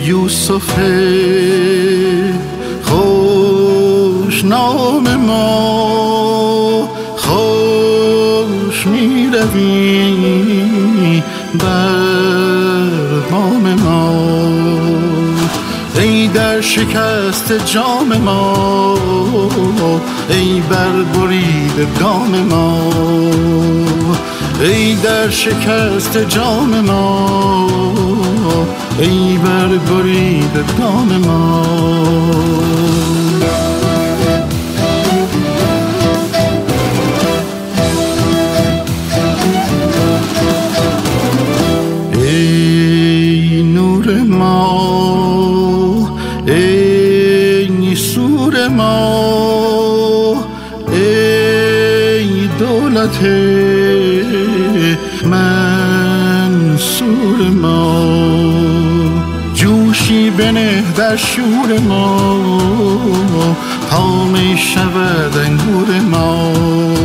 یوسف خوش نام ما، خوش می روی بر بام ما. ای در شکست جام ما، ای بر برید گام ما. ای در شکست جام ما، ای بر برید گام ما. ای نور ما، ای سور ما، ای دولت منصور ما. جوشی بنه در شور ما، تا می شود انگور ما.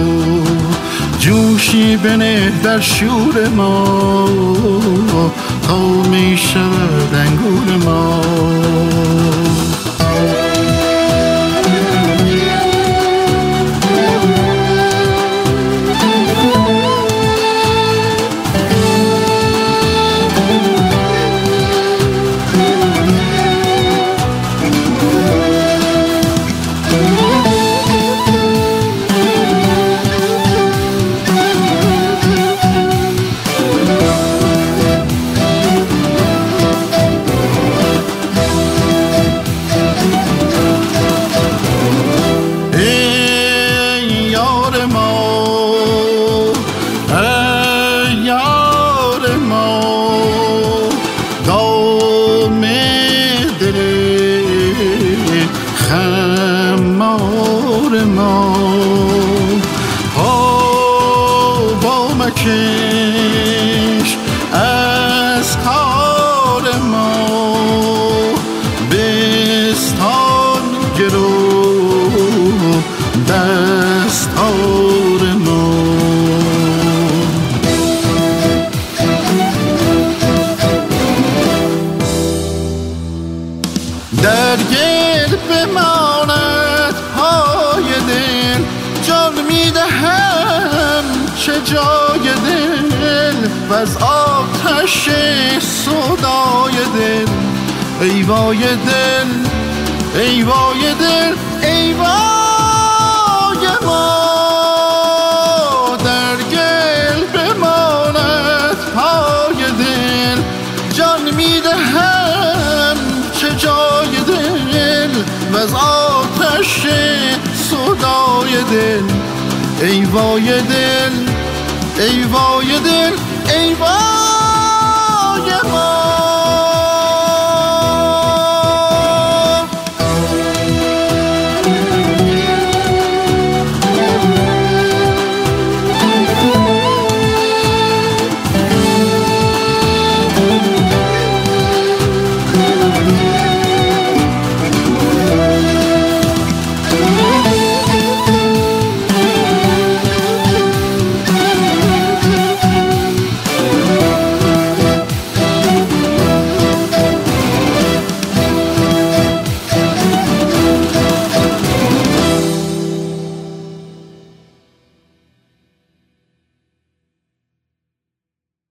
جوشی بنه در شور ما، تا می شود انگور ما. خمار ما با مکش از کار ما، بستان گرو دستار ما. در گل بماند پای دل، جان میدهم چه جای دل، وز آتش سودای دل. ای وای دل، ای وای دل، ای وای ما. در گل بماند پای دل، جان میدهم چه جای دل، وز آتش سودای دل. ای وای دل، ای وای دل، ای وای